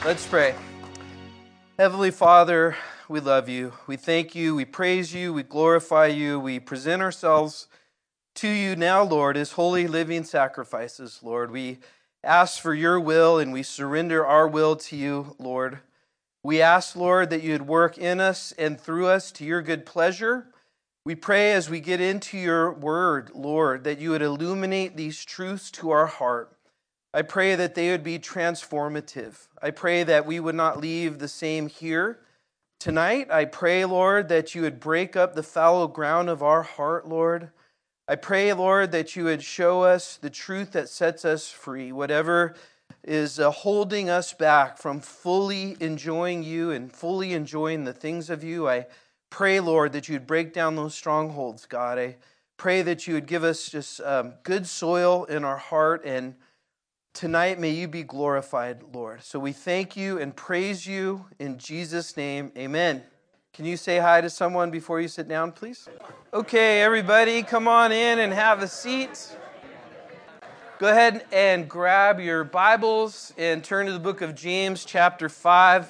Let's pray. Heavenly Father, we love you. We thank you. We praise you. We glorify you. We present ourselves to you now, Lord, as holy living sacrifices, Lord. We ask for your will and we surrender our will to you, Lord. We ask, Lord, that you would work in us and through us to your good pleasure. We pray as we get into your word, Lord, that you would illuminate these truths to our heart. I pray that they would be transformative. I pray that we would not leave the same here tonight. I pray, Lord, that you would break up the fallow ground of our heart, Lord. I pray, Lord, that you would show us the truth that sets us free, whatever is holding us back from fully enjoying you and fully enjoying the things of you. I pray, Lord, that you would break down those strongholds, God. I pray that you would give us just good soil in our heart, and tonight may you be glorified, Lord. So we thank you and praise you in Jesus' name. Amen. Can you say hi to someone before you sit down, please? Okay, everybody, come on in and have a seat. Go ahead and grab your Bibles and turn to the book of James, chapter 5.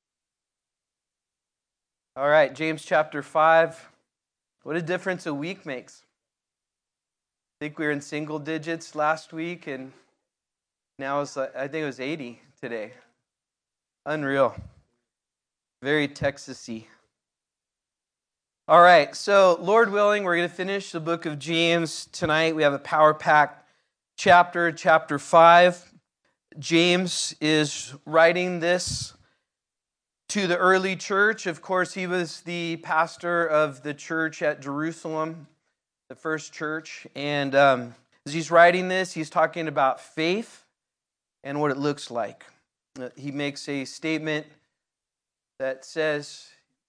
All right, James chapter 5. What a difference a week makes. I think we were in single digits last week, and now I think it was 80 today. Unreal. Very Texas-y. All right, so Lord willing, we're going to finish the book of James tonight. We have a power-packed chapter 5. James is writing this to the early church. Of course, he was the pastor of the church at Jerusalem, the first church. And as he's writing this, he's talking about faith and what it looks like. He makes a statement that says,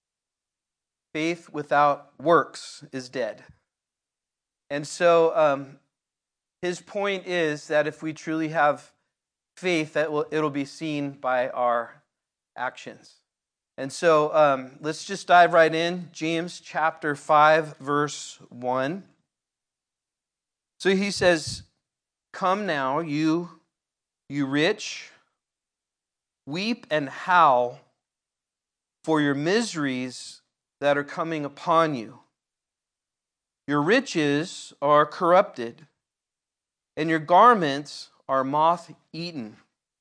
faith without works is dead. And so his point is that if we truly have faith, it'll be seen by our actions. And so let's just dive right in. James chapter 5, verse 1. So he says, "Come now, you rich, weep and howl for your miseries that are coming upon you. Your riches are corrupted, and your garments are moth-eaten.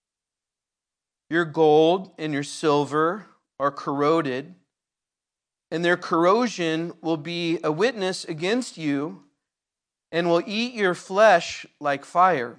Your gold and your silver are corroded, and their corrosion will be a witness against you and will eat your flesh like fire.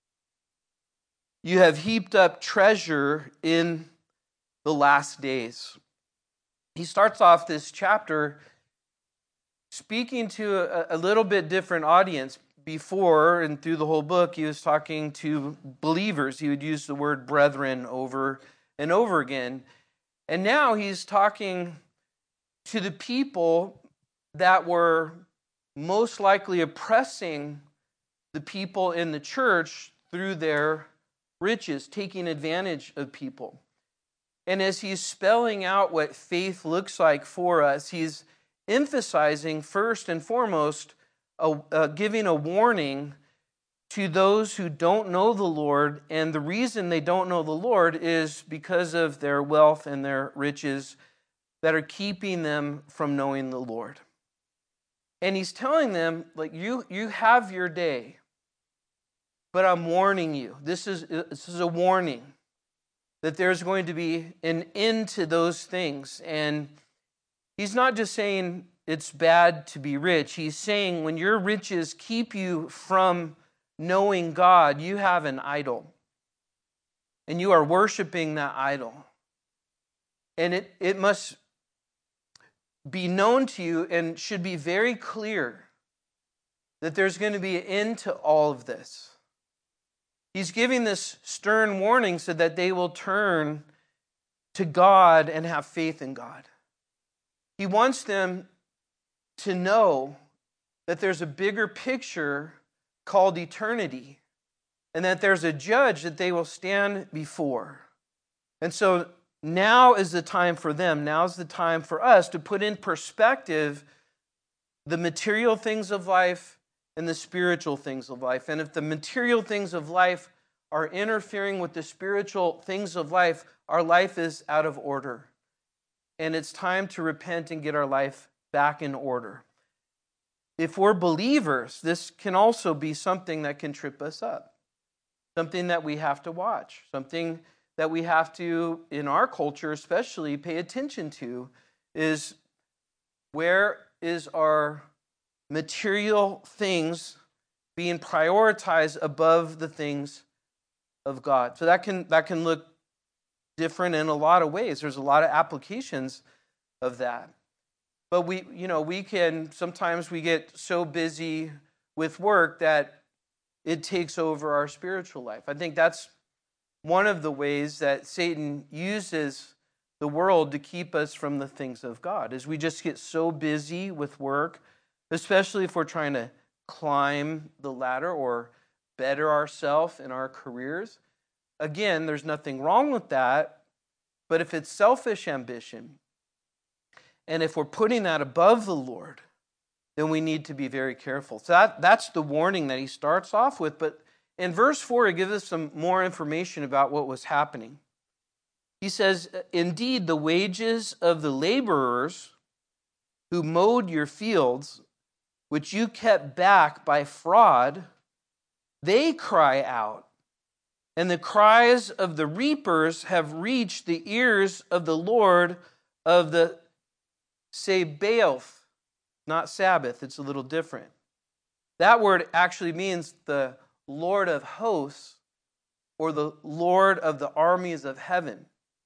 You have heaped up treasure in the last days." He starts off this chapter speaking to a little bit different audience. Before and through the whole book, he was talking to believers. He would use the word brethren over and over again. And now he's talking to the people that were most likely oppressing the people in the church through their riches, taking advantage of people. And as he's spelling out what faith looks like for us, he's emphasizing first and foremost giving a warning to those who don't know the Lord. And the reason they don't know the Lord is because of their wealth and their riches that are keeping them from knowing the Lord. And he's telling them, like, you have your day, but I'm warning you. This is a warning that there's going to be an end to those things. And he's not just saying it's bad to be rich. He's saying when your riches keep you from knowing God, you have an idol. And you are worshiping that idol. And it must be known to you and should be very clear that there's going to be an end to all of this. He's giving this stern warning so that they will turn to God and have faith in God. He wants them to know that there's a bigger picture called eternity, and that there's a judge that they will stand before. And so now is the time for them, now is the time for us to put in perspective the material things of life and the spiritual things of life. And if the material things of life are interfering with the spiritual things of life, our life is out of order. And it's time to repent and get our life back in order. If we're believers, this can also be something that can trip us up. Something that we have to watch. Something that we have to, in our culture especially, pay attention to is, where is our material things being prioritized above the things of God? So that can look different in a lot of ways. There's a lot of applications of that. But sometimes we get so busy with work that it takes over our spiritual life. I think that's one of the ways that Satan uses the world to keep us from the things of God, is we just get so busy with work, especially if we're trying to climb the ladder or better ourselves in our careers. Again, there's nothing wrong with that, but if it's selfish ambition, and if we're putting that above the Lord, then we need to be very careful. So that's the warning that he starts off with. But in verse 4, he gives us some more information about what was happening. He says, "Indeed, the wages of the laborers who mowed your fields, which you kept back by fraud, they cry out. And the cries of the reapers have reached the ears of the Lord of the Sabaoth." Not Sabbath, it's a little different. That word actually means the Lord of hosts, or the Lord of the armies of heaven.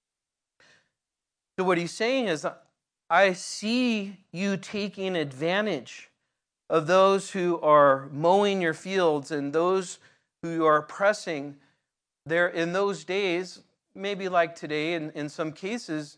So what he's saying is, I see you taking advantage of those who are mowing your fields and those who are pressing. There, in those days, maybe like today, in some cases,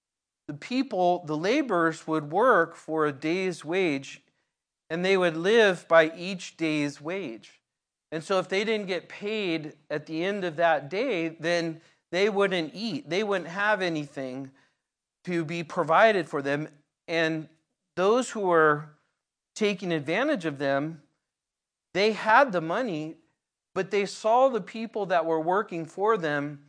the laborers would work for a day's wage, and they would live by each day's wage. And so if they didn't get paid at the end of that day, then they wouldn't eat. They wouldn't have anything to be provided for them. And those who were taking advantage of them, they had the money, but they saw the people that were working for them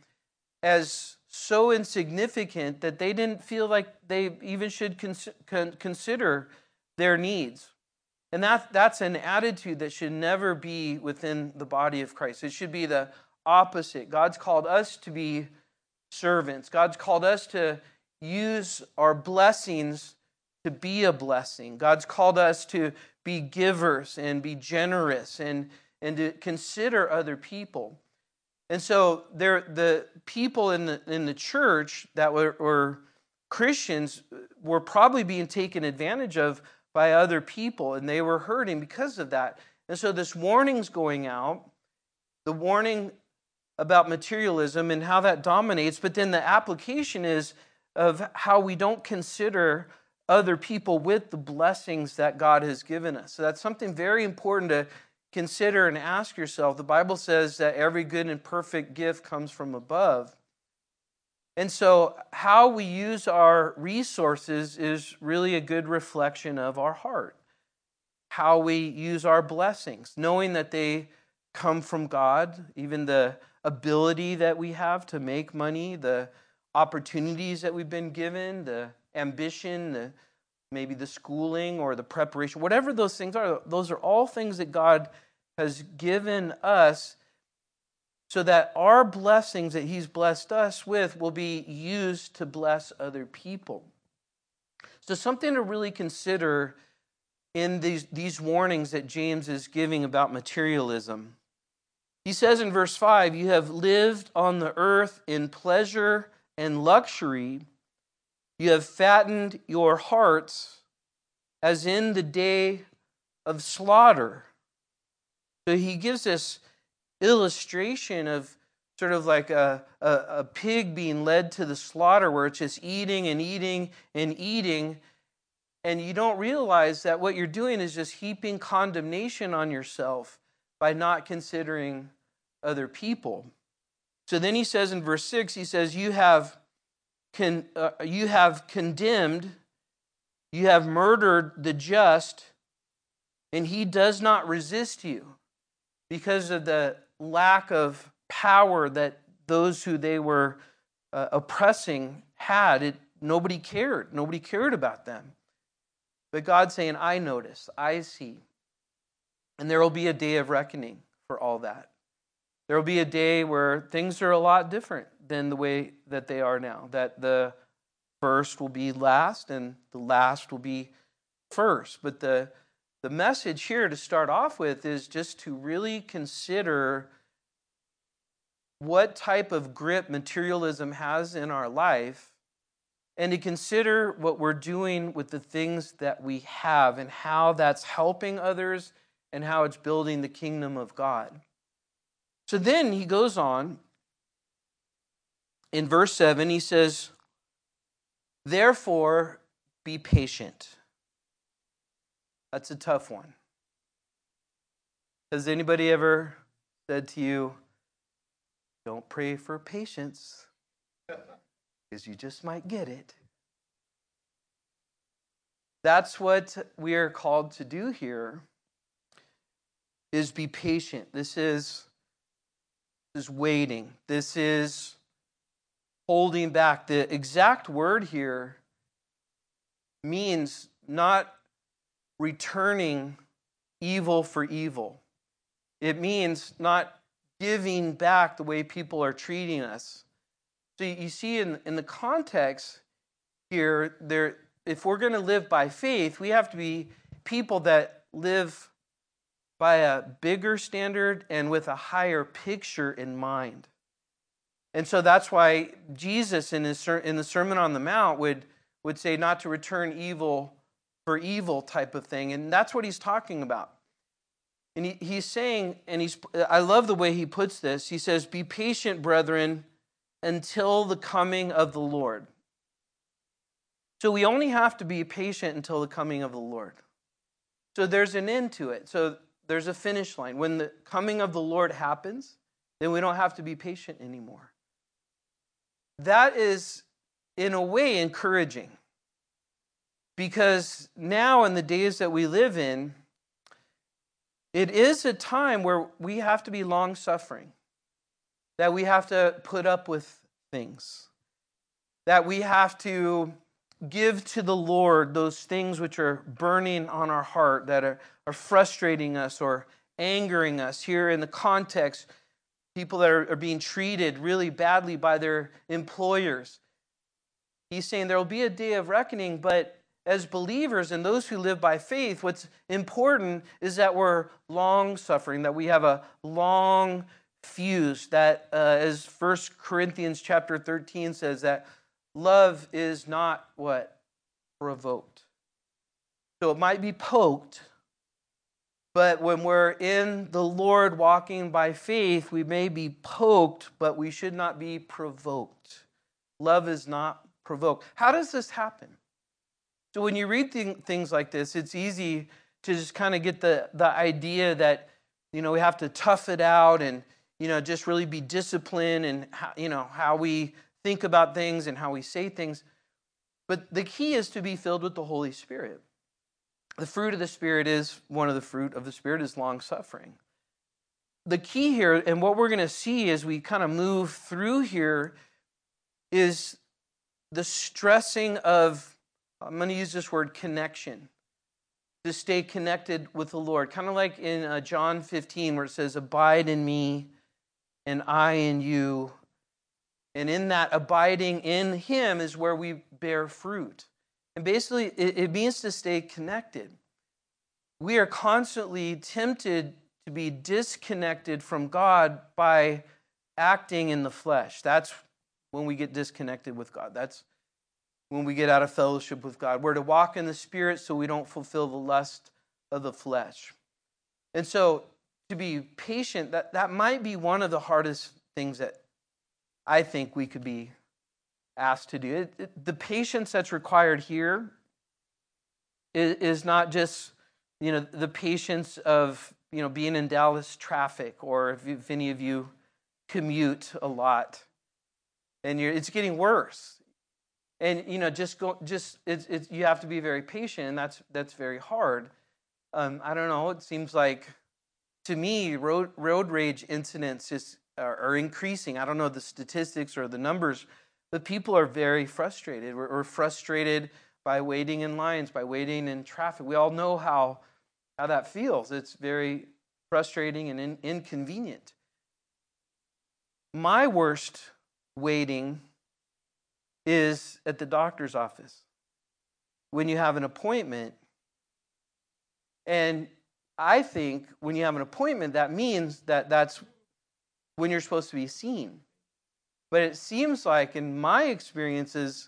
as so insignificant that they didn't feel like they even should consider their needs. And that's an attitude that should never be within the body of Christ. It should be the opposite. God's called us to be servants. God's called us to use our blessings to be a blessing. God's called us to be givers and be generous and to consider other people. And so the people in the church that were Christians were probably being taken advantage of by other people, and they were hurting because of that. And so this warning's going out, the warning about materialism and how that dominates, but then the application is of how we don't consider other people with the blessings that God has given us. So that's something very important to consider and ask yourself. The Bible says that every good and perfect gift comes from above. And so how we use our resources is really a good reflection of our heart. How we use our blessings, knowing that they come from God, even the ability that we have to make money, the opportunities that we've been given, the ambition, maybe the schooling or the preparation, whatever those things are, those are all things that God has given us so that our blessings that He's blessed us with will be used to bless other people. So something to really consider in these warnings that James is giving about materialism. He says in verse 5, "You have lived on the earth in pleasure and luxury. You have fattened your hearts as in the day of slaughter." So he gives this illustration of sort of like a pig being led to the slaughter where it's just eating and eating and eating. And you don't realize that what you're doing is just heaping condemnation on yourself by not considering other people. So then he says in verse 6, he says, you have condemned, you have murdered the just, and he does not resist you. Because of the lack of power that those who they were oppressing had. Nobody cared. Nobody cared about them. But God's saying, I notice, I see. And there will be a day of reckoning for all that. There will be a day where things are a lot different than the way that they are now. That the first will be last and the last will be first. But the message here to start off with is just to really consider what type of grip materialism has in our life, and to consider what we're doing with the things that we have and how that's helping others and how it's building the kingdom of God. So then he goes on in verse 7, he says, therefore be patient. That's a tough one. Has anybody ever said to you, don't pray for patience, because you just might get it? That's what we are called to do here, is be patient. This is waiting. This is holding back. The exact word here means not returning evil for evil. It means not giving back the way people are treating us. So you see in the context here, if we're going to live by faith, we have to be people that live by a bigger standard and with a higher picture in mind. And so that's why Jesus in the Sermon on the Mount would say not to return evil for evil type of thing. And that's what he's talking about. And he's saying, and I love the way he puts this. He says, be patient, brethren, until the coming of the Lord. So we only have to be patient until the coming of the Lord. So there's an end to it. So there's a finish line. When the coming of the Lord happens, then we don't have to be patient anymore. That is, in a way, encouraging. Because now in the days that we live in, it is a time where we have to be long-suffering, that we have to put up with things, that we have to give to the Lord those things which are burning on our heart, that are frustrating us or angering us. Here in the context, people that are being treated really badly by their employers. He's saying there will be a day of reckoning, but as believers and those who live by faith, what's important is that we're long-suffering, that we have a long fuse, that as 1 Corinthians chapter 13 says, that love is not what? Provoked. So it might be poked, but when we're in the Lord walking by faith, we may be poked, but we should not be provoked. Love is not provoked. How does this happen? So when you read things like this, it's easy to just kind of get the idea that, we have to tough it out and, just really be disciplined and, how we think about things and how we say things. But the key is to be filled with the Holy Spirit. The fruit of the Spirit one of the fruit of the Spirit is long-suffering. The key here, and what we're going to see as we kind of move through here, is the stressing of, I'm going to use this word, connection. To stay connected with the Lord. Kind of like in John 15 where it says, abide in me and I in you. And in that abiding in Him is where we bear fruit. And basically it means to stay connected. We are constantly tempted to be disconnected from God by acting in the flesh. That's when we get disconnected with God. That's when we get out of fellowship with God. We're to walk in the Spirit so we don't fulfill the lust of the flesh. And so to be patient, that might be one of the hardest things that I think we could be asked to do. The patience that's required here is not just, the patience of, being in Dallas traffic, or if any of you commute a lot and it's getting worse. And you have to be very patient, and that's very hard. I don't know. It seems like to me, road rage incidents just are increasing. I don't know the statistics or the numbers, but people are very frustrated. We're frustrated by waiting in lines, by waiting in traffic. We all know how that feels. It's very frustrating and inconvenient. My worst waiting is at the doctor's office. When you have an appointment, and I think when you have an appointment, that means that's when you're supposed to be seen. But it seems like, in my experiences,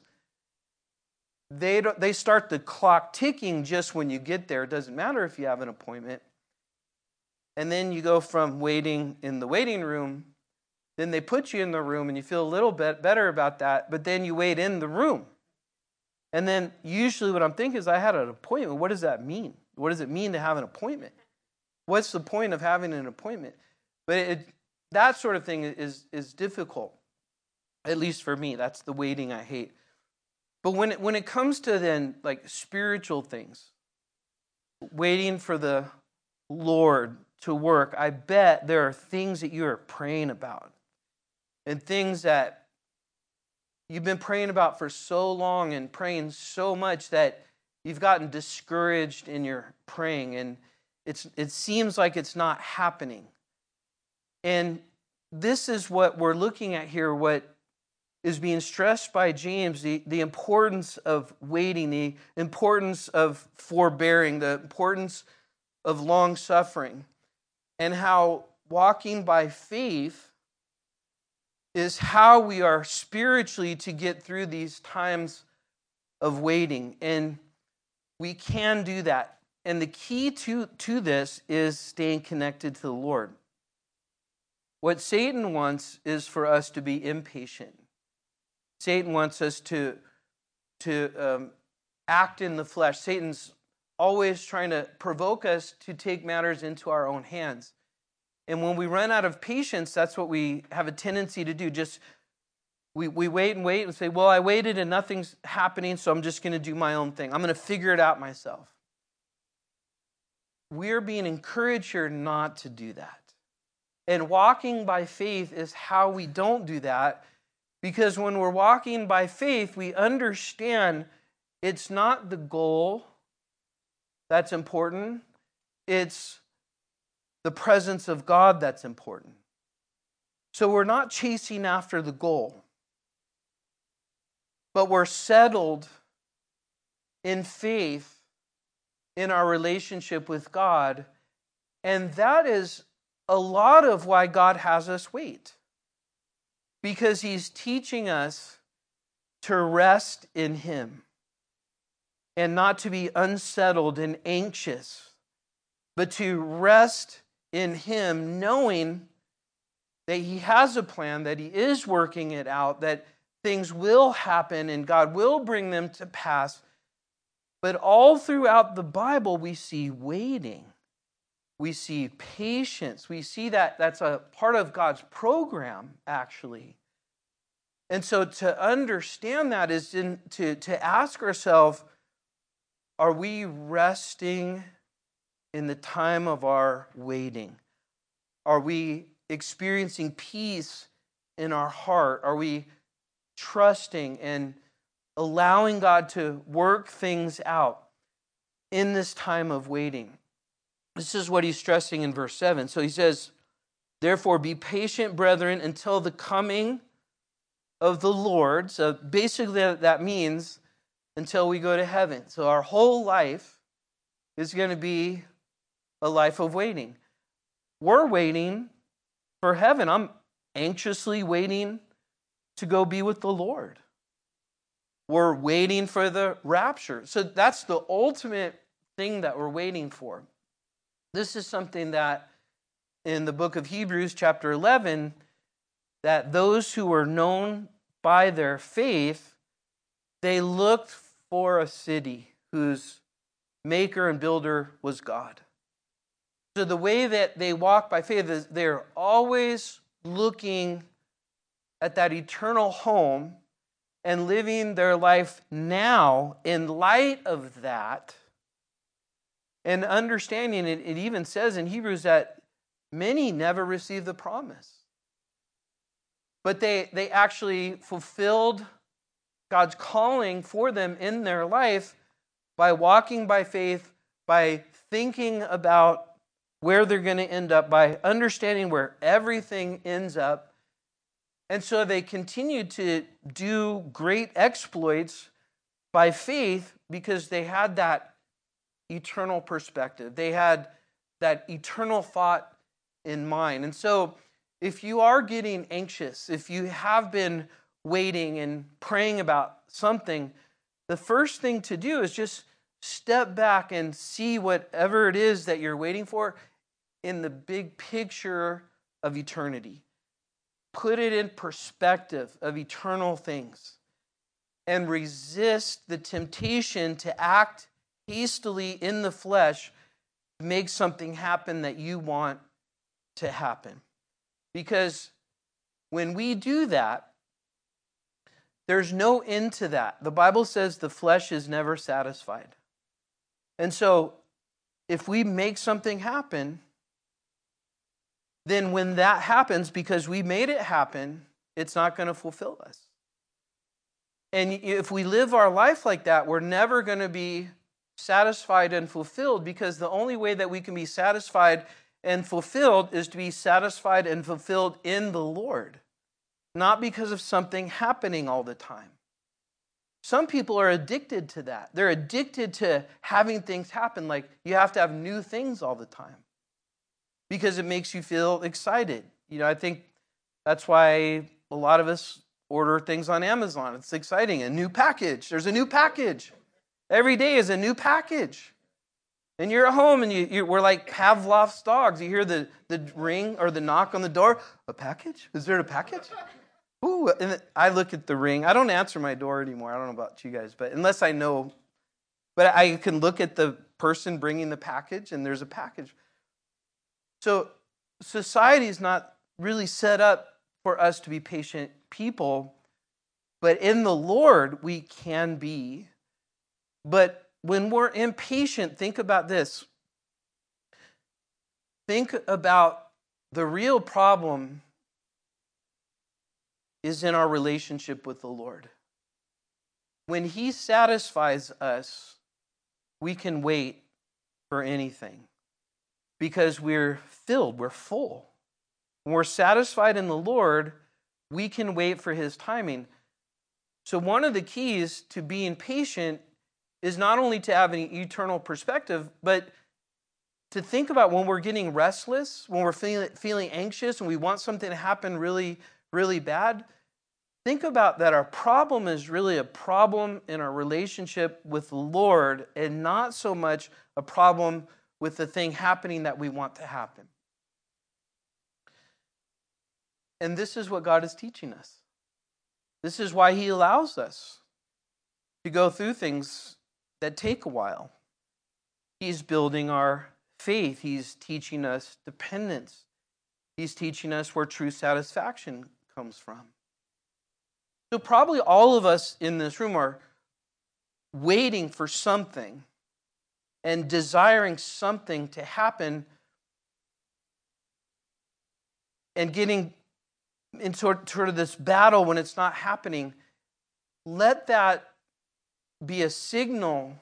they start the clock ticking just when you get there. It doesn't matter if you have an appointment. And then you go from waiting in the waiting room, then they put you in the room and you feel a little bit better about that, but then you wait in the room. And then usually what I'm thinking is, I had an appointment. What does that mean? What does it mean to have an appointment? What's the point of having an appointment? But that sort of thing is difficult, at least for me. That's the waiting I hate. But when it comes to then like spiritual things, waiting for the Lord to work, I bet there are things that you are praying about, and things that you've been praying about for so long and praying so much that you've gotten discouraged in your praying, and it seems like it's not happening. And this is what we're looking at here, what is being stressed by James, the importance of waiting, the importance of forbearing, the importance of long-suffering, and how walking by faith is how we are spiritually to get through these times of waiting. And we can do that. And the key to this is staying connected to the Lord. What Satan wants is for us to be impatient. Satan wants us to act in the flesh. Satan's always trying to provoke us to take matters into our own hands. And when we run out of patience, that's what we have a tendency to do. We wait and say, well, I waited and nothing's happening, so I'm just going to do my own thing. I'm going to figure it out myself. We're being encouraged here not to do that. And walking by faith is how we don't do that, because when we're walking by faith, we understand it's not the goal that's important. It's the presence of God that's important. So we're not chasing after the goal, but we're settled in faith in our relationship with God. And that is a lot of why God has us wait. Because He's teaching us to rest in Him and not to be unsettled and anxious, but to rest in Him, knowing that He has a plan, that He is working it out, that things will happen and God will bring them to pass. But all throughout the Bible, we see waiting. We see patience. We see that that's a part of God's program, actually. And so to understand that is to ask ourselves, are we resting in the time of our waiting? Are we experiencing peace in our heart? Are we trusting and allowing God to work things out in this time of waiting? This is what he's stressing in verse 7. So he says, therefore be patient, brethren, until the coming of the Lord. So basically that means until we go to heaven. So our whole life is going to be a life of waiting. We're waiting for heaven. I'm anxiously waiting to go be with the Lord. We're waiting for the rapture. So that's the ultimate thing that we're waiting for. This is something that in the book of Hebrews, chapter 11, that those who were known by their faith, they looked for a city whose maker and builder was God. So the way that they walk by faith is they're always looking at that eternal home and living their life now in light of that. And understanding it even says in Hebrews that many never received the promise. but they actually fulfilled God's calling for them in their life by walking by faith, by thinking about where they're going to end up, by understanding where everything ends up. And so they continued to do great exploits by faith because they had that eternal perspective. They had that eternal thought in mind. And so if you are getting anxious, if you have been waiting and praying about something, the first thing to do is just step back and see whatever it is that you're waiting for in the big picture of eternity. Put it in perspective of eternal things and resist the temptation to act hastily in the flesh to make something happen that you want to happen. Because when we do that, there's no end to that. The Bible says the flesh is never satisfied. And so if we make something happen, then when that happens, because we made it happen, it's not going to fulfill us. And if we live our life like that, we're never going to be satisfied and fulfilled, because the only way that we can be satisfied and fulfilled is to be satisfied and fulfilled in the Lord, not because of something happening all the time. Some people are addicted to that. They're addicted to having things happen, like you have to have new things all the time because it makes you feel excited. I think that's why a lot of us order things on Amazon. It's exciting. A new package. There's a new package. Every day is a new package. And you're at home and we're like Pavlov's dogs. You hear the ring or the knock on the door. A package? Is there a package? Ooh, and I look at the ring. I don't answer my door anymore. I don't know about you guys, but unless I know. But I can look at the person bringing the package and there's a package. So society is not really set up for us to be patient people, but in the Lord we can be. But when we're impatient, think about this. Think about the real problem is in our relationship with the Lord. When He satisfies us, we can wait for anything because we're filled, we're full. When we're satisfied in the Lord, we can wait for His timing. So one of the keys to being patient is not only to have an eternal perspective, but to think about when we're getting restless, when we're feeling anxious, and we want something to happen really, really bad. Think about that our problem is really a problem in our relationship with the Lord and not so much a problem with the thing happening that we want to happen. And this is what God is teaching us. This is why He allows us to go through things that take a while. He's building our faith. He's teaching us dependence. He's teaching us where true satisfaction comes from. So probably all of us in this room are waiting for something and desiring something to happen and getting in sort of this battle when it's not happening. Let that be a signal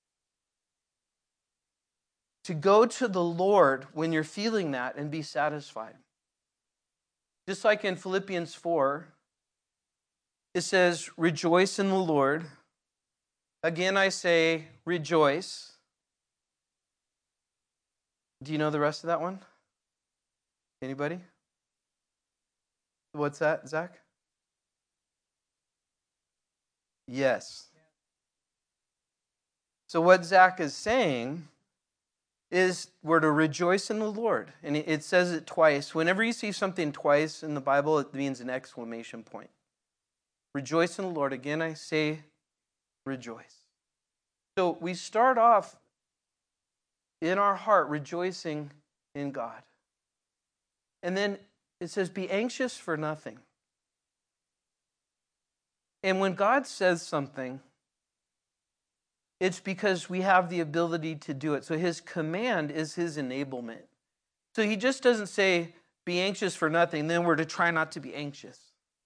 to go to the Lord when you're feeling that and be satisfied. Just like in Philippians 4, it says, rejoice in the Lord. Again, I say, rejoice. Do you know the rest of that one? Anybody? What's that, Zach? Yes. So what Zach is saying is we're to rejoice in the Lord. And it says it twice. Whenever you see something twice in the Bible, it means an exclamation point. Rejoice in the Lord. Again, I say rejoice. So we start off in our heart rejoicing in God. And then it says, be anxious for nothing. And when God says something, it's because we have the ability to do it. So His command is His enablement. So He just doesn't say, be anxious for nothing, then we're to try not to be anxious.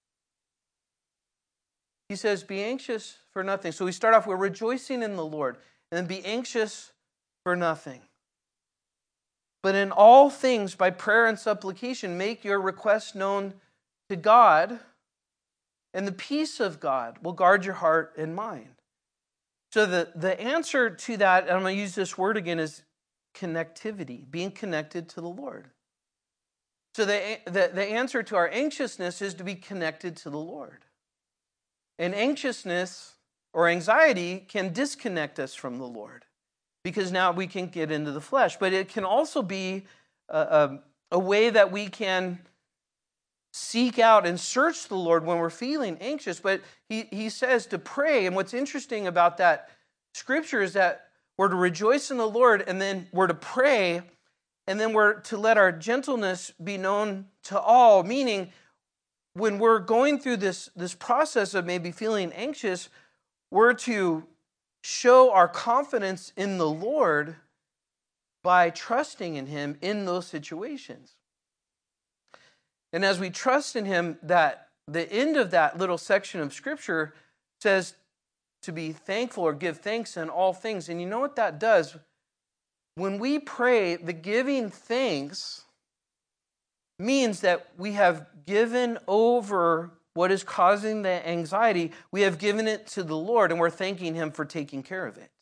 He says, be anxious for nothing. So we start off, we're rejoicing in the Lord, and then be anxious for nothing. But in all things, by prayer and supplication, make your requests known to God, and the peace of God will guard your heart and mind. So the answer to that, and I'm going to use this word again, is connectivity, being connected to the Lord. So the answer to our anxiousness is to be connected to the Lord. And anxiousness or anxiety can disconnect us from the Lord, because now we can get into the flesh. But it can also be a way that we can seek out and search the Lord when we're feeling anxious. But he says to pray. And what's interesting about that scripture is that we're to rejoice in the Lord, and then we're to pray, and then we're to let our gentleness be known to all. Meaning, when we're going through this process of maybe feeling anxious, we're to show our confidence in the Lord by trusting in Him in those situations. And as we trust in Him, that the end of that little section of Scripture says to be thankful or give thanks in all things. And you know what that does? When we pray, the giving thanks means that we have given over what is causing the anxiety. We have given it to the Lord, and we're thanking Him for taking care of it.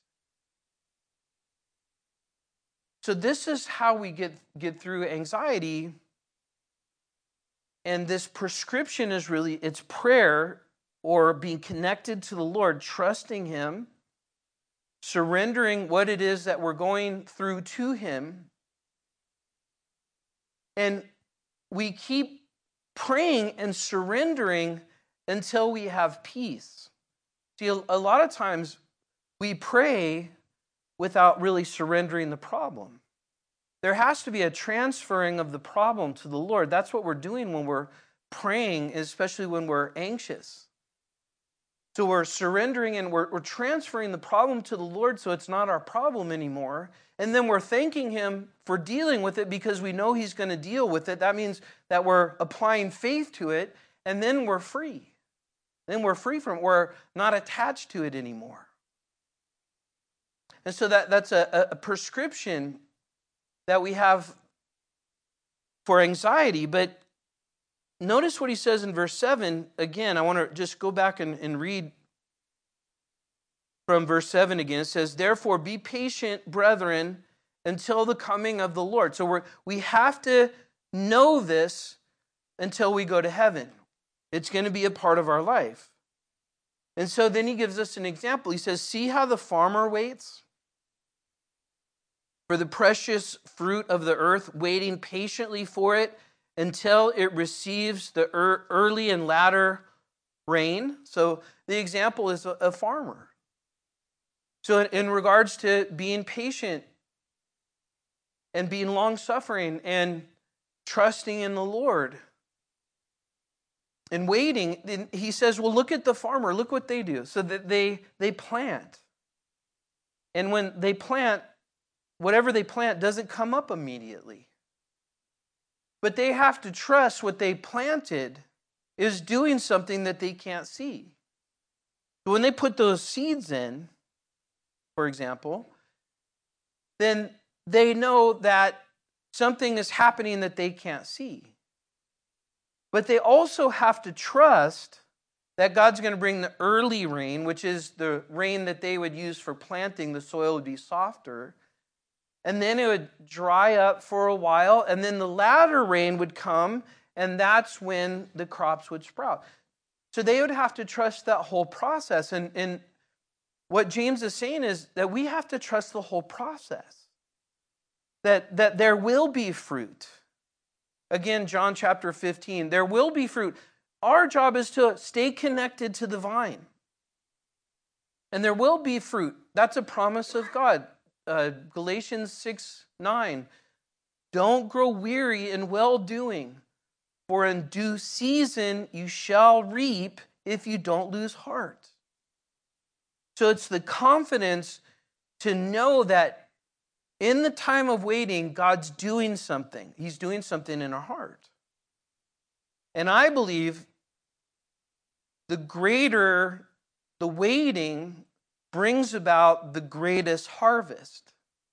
So this is how we get through anxiety. And this prescription is really, it's prayer or being connected to the Lord, trusting Him, surrendering what it is that we're going through to Him. And we keep praying and surrendering until we have peace. See, a lot of times we pray without really surrendering the problem. There has to be a transferring of the problem to the Lord. That's what we're doing when we're praying, especially when we're anxious. So we're surrendering and we're transferring the problem to the Lord, so it's not our problem anymore. And then we're thanking Him for dealing with it because we know He's going to deal with it. That means that we're applying faith to it, and then we're free. Then we're free from it. We're not attached to it anymore. And so that's a prescription that we have for anxiety. But notice what he says in verse 7. Again, I want to just go back and read from verse 7 again. It says, therefore be patient, brethren, until the coming of the Lord. So we have to know this until we go to heaven. It's going to be a part of our life. And so then he gives us an example. He says, see how the farmer waits for the precious fruit of the earth, waiting patiently for it until it receives the early and latter rain. So the example is a farmer. So in regards to being patient and being long-suffering and trusting in the Lord and waiting, he says, well, look at the farmer. Look what they do. So that they plant. And when they plant, whatever they plant doesn't come up immediately. But they have to trust what they planted is doing something that they can't see. So when they put those seeds in, for example, then they know that something is happening that they can't see. But they also have to trust that God's going to bring the early rain, which is the rain that they would use for planting. The soil would be softer. And then it would dry up for a while, and then the latter rain would come, and that's when the crops would sprout. So they would have to trust that whole process. And what James is saying is that we have to trust the whole process. That there will be fruit. Again, John chapter 15, there will be fruit. Our job is to stay connected to the vine. And there will be fruit. That's a promise of God. Galatians 6:9. Don't grow weary in well-doing, for in due season you shall reap if you don't lose heart. So it's the confidence to know that in the time of waiting, God's doing something. He's doing something in our heart. And I believe the greater the waiting brings about the greatest harvest.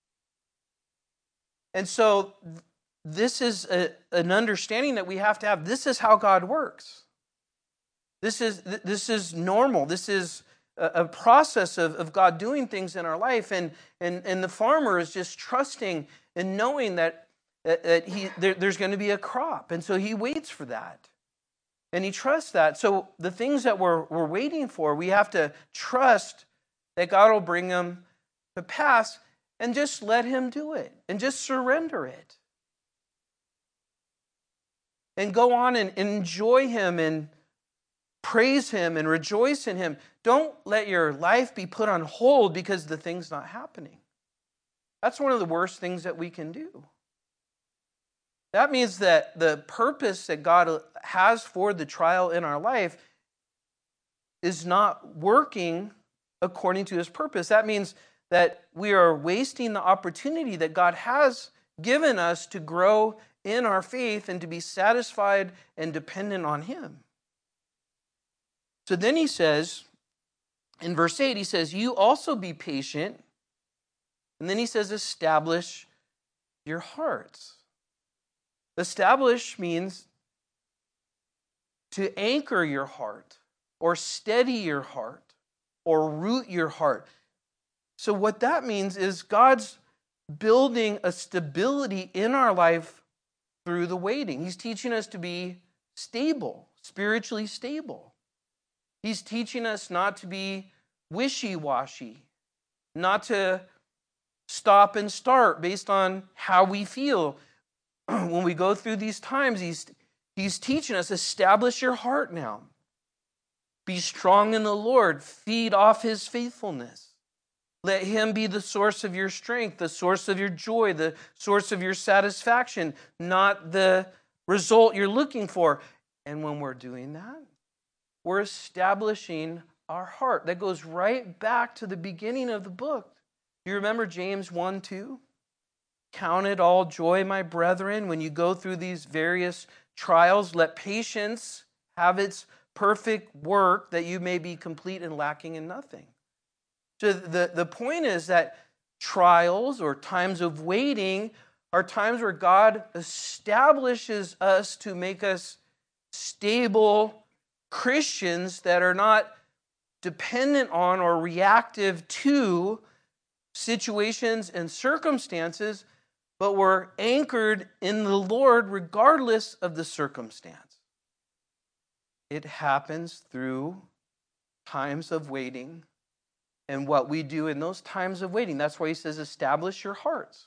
And so this is an understanding that we have to have. This is how God works. This is normal. This is a process of God doing things in our life. And the farmer is just trusting and knowing that there's going to be a crop. And so he waits for that. And he trusts that. So the things that we're waiting for, we have to trust that God will bring them to pass and just let him do it and just surrender it. And go on and enjoy him and praise him and rejoice in him. Don't let your life be put on hold because the thing's not happening. That's one of the worst things that we can do. That means that the purpose that God has for the trial in our life is not working according to his purpose. That means that we are wasting the opportunity that God has given us to grow in our faith and to be satisfied and dependent on him. So then he says, in verse 8, he says, you also be patient. And then he says, establish your hearts. Establish means to anchor your heart or steady your heart or root your heart. So what that means is God's building a stability in our life through the waiting. He's teaching us to be stable, spiritually stable. He's teaching us not to be wishy-washy, not to stop and start based on how we feel. When we go through these times, he's teaching us, establish your heart now. Be strong in the Lord. Feed off his faithfulness. Let him be the source of your strength, the source of your joy, the source of your satisfaction, not the result you're looking for. And when we're doing that, we're establishing our heart. That goes right back to the beginning of the book. Do you remember James 1:2? Count it all joy, my brethren, when you go through these various trials. Let patience have its perfect work, that you may be complete and lacking in nothing. So the point is that trials or times of waiting are times where God establishes us to make us stable Christians that are not dependent on or reactive to situations and circumstances, but we're anchored in the Lord regardless of the circumstance. It happens through times of waiting and what we do in those times of waiting. That's why he says, establish your hearts.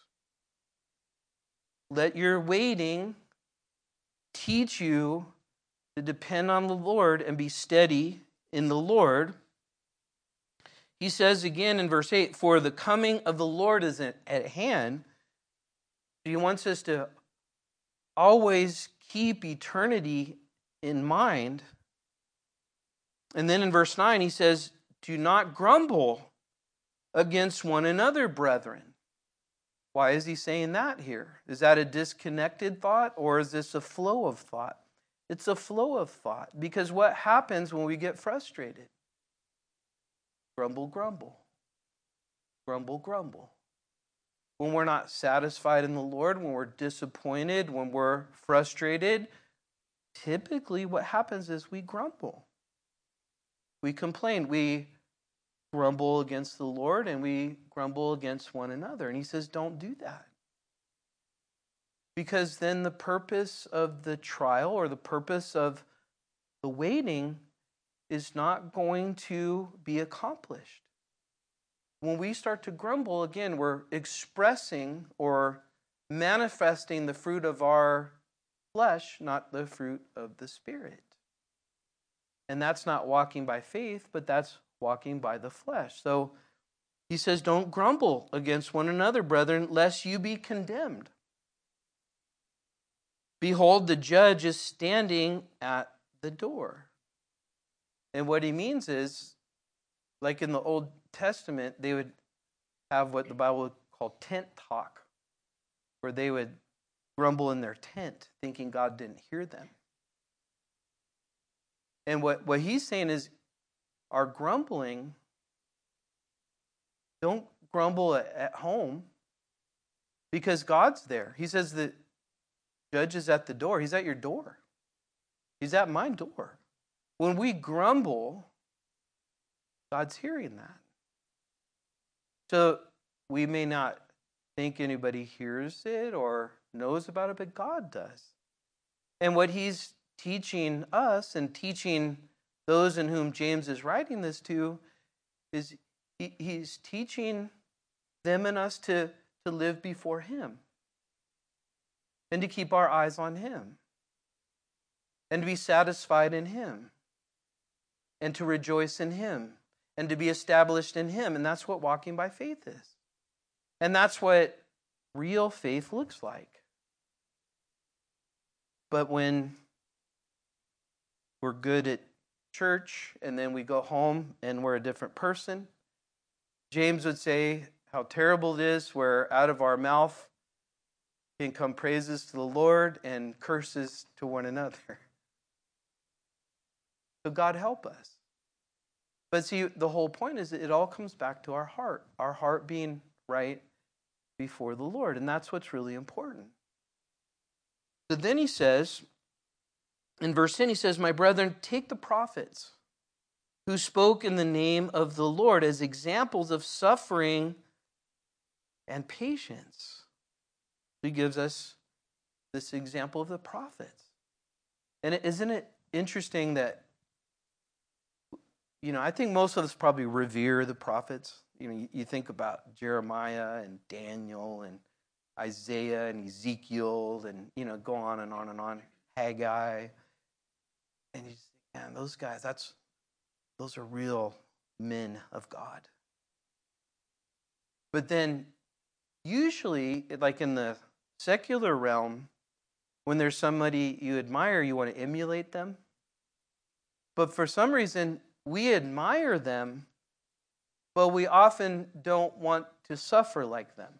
Let your waiting teach you to depend on the Lord and be steady in the Lord. He says again in verse 8, for the coming of the Lord is at hand. He wants us to always keep eternity in mind. And then in verse 9, he says, do not grumble against one another, brethren. Why is he saying that here? Is that a disconnected thought, or is this a flow of thought? It's a flow of thought, because what happens when we get frustrated? Grumble, grumble. Grumble, grumble. When we're not satisfied in the Lord, when we're disappointed, when we're frustrated, typically what happens is we grumble. We complain. We grumble against the Lord and we grumble against one another. And he says, don't do that. Because then the purpose of the trial or the purpose of the waiting is not going to be accomplished. When we start to grumble, again, we're expressing or manifesting the fruit of our flesh, not the fruit of the Spirit. And that's not walking by faith, but that's walking by the flesh. So he says, don't grumble against one another, brethren, lest you be condemned. Behold, the judge is standing at the door. And what he means is, like in the Old Testament, they would have what the Bible would call tent talk, where they would grumble in their tent, thinking God didn't hear them. And what he's saying is our grumbling, don't grumble at home because God's there. He says the judge is at the door. He's at your door. He's at my door. When we grumble, God's hearing that. So we may not think anybody hears it or knows about it, but God does. And what he's teaching us and teaching those in whom James is writing this to is he's teaching them and us to live before him and to keep our eyes on him and to be satisfied in him and to rejoice in him and to be established in him. And that's what walking by faith is. And that's what real faith looks like. But when we're good at church and then we go home and we're a different person, James would say how terrible it is where out of our mouth can come praises to the Lord and curses to one another. So God help us. But see, the whole point is that it all comes back to our heart being right before the Lord. And that's what's really important. So then he says, in verse 10, he says, my brethren, take the prophets who spoke in the name of the Lord as examples of suffering and patience. He gives us this example of the prophets. And isn't it interesting that, I think most of us probably revere the prophets. You think about Jeremiah and Daniel and Isaiah and Ezekiel and, go on and on and on. Haggai. And you just think, man, those guys, those are real men of God. But then usually, like in the secular realm, when there's somebody you admire, you want to emulate them. But for some reason, we admire them, but we often don't want to suffer like them.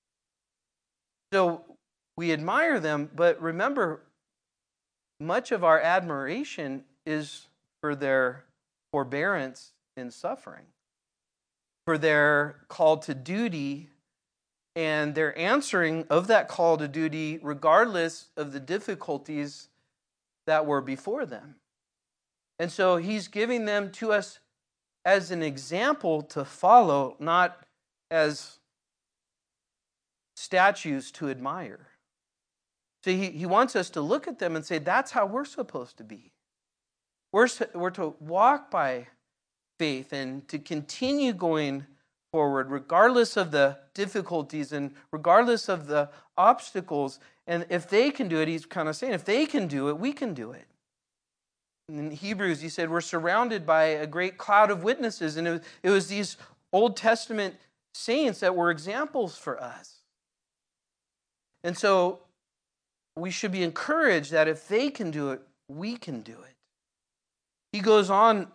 So we admire them, but remember, much of our admiration is for their forbearance in suffering, for their call to duty and their answering of that call to duty regardless of the difficulties that were before them. And so he's giving them to us as an example to follow, not as statues to admire. So he wants us to look at them and say, that's how we're supposed to be. We're to walk by faith and to continue going forward regardless of the difficulties and regardless of the obstacles. And if they can do it, he's kind of saying, if they can do it, we can do it. In Hebrews, he said, we're surrounded by a great cloud of witnesses. And it was these Old Testament saints that were examples for us. And so we should be encouraged that if they can do it, we can do it. He goes on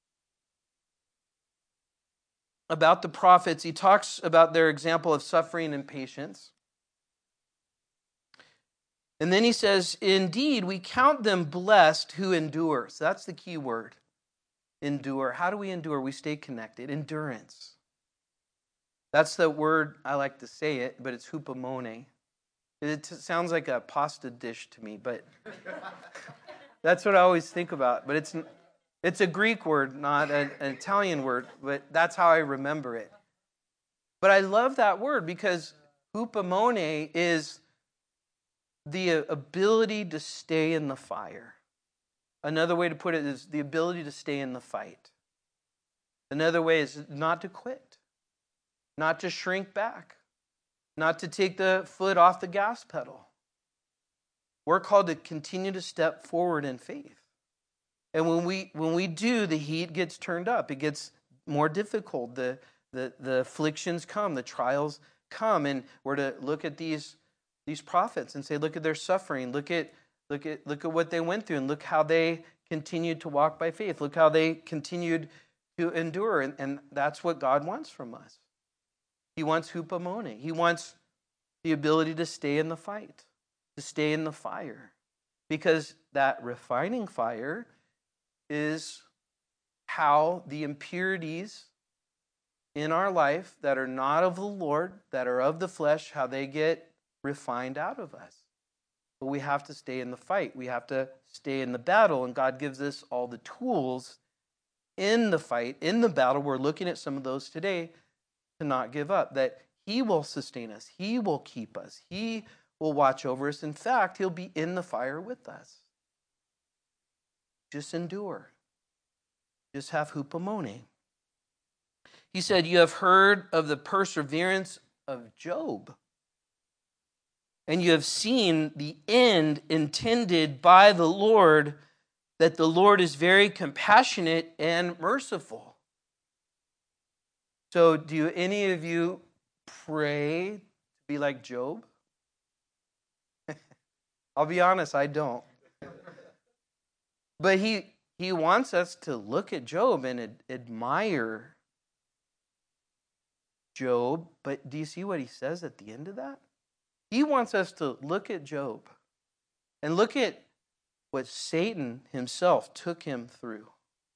about the prophets. He talks about their example of suffering and patience. And then he says, indeed, we count them blessed who endure. So that's the key word, endure. How do we endure? We stay connected. Endurance. That's the word, I like to say it, but it's hupomone. It sounds like a pasta dish to me, but that's what I always think about. But it's a Greek word, not an Italian word, but that's how I remember it. But I love that word because hupomone is the ability to stay in the fire. Another way to put it is the ability to stay in the fight. Another way is not to quit, not to shrink back, not to take the foot off the gas pedal. We're called to continue to step forward in faith. And when we do, the heat gets turned up. It gets more difficult. The afflictions come, the trials come, and we're to look at these prophets and say, look at their suffering, look at what they went through, and look how they continued to walk by faith. Look how they continued to endure, and that's what God wants from us. He wants hupomone. He wants the ability to stay in the fight, to stay in the fire, because that refining fire is how the impurities in our life that are not of the Lord, that are of the flesh, how they get refined out of us. But we have to stay in the fight. We have to stay in the battle, and God gives us all the tools in the fight, in the battle. We're looking at some of those today, to not give up, that He will sustain us. He will keep us. He will watch over us. In fact, He'll be in the fire with us. Just endure. Just have hupomone. He said, you have heard of the perseverance of Job, and you have seen the end intended by the Lord, that the Lord is very compassionate and merciful. So do any of you pray to be like Job? I'll be honest, I don't. But he wants us to look at Job and admire Job. But do you see what he says at the end of that? He wants us to look at Job and look at what Satan himself took him through.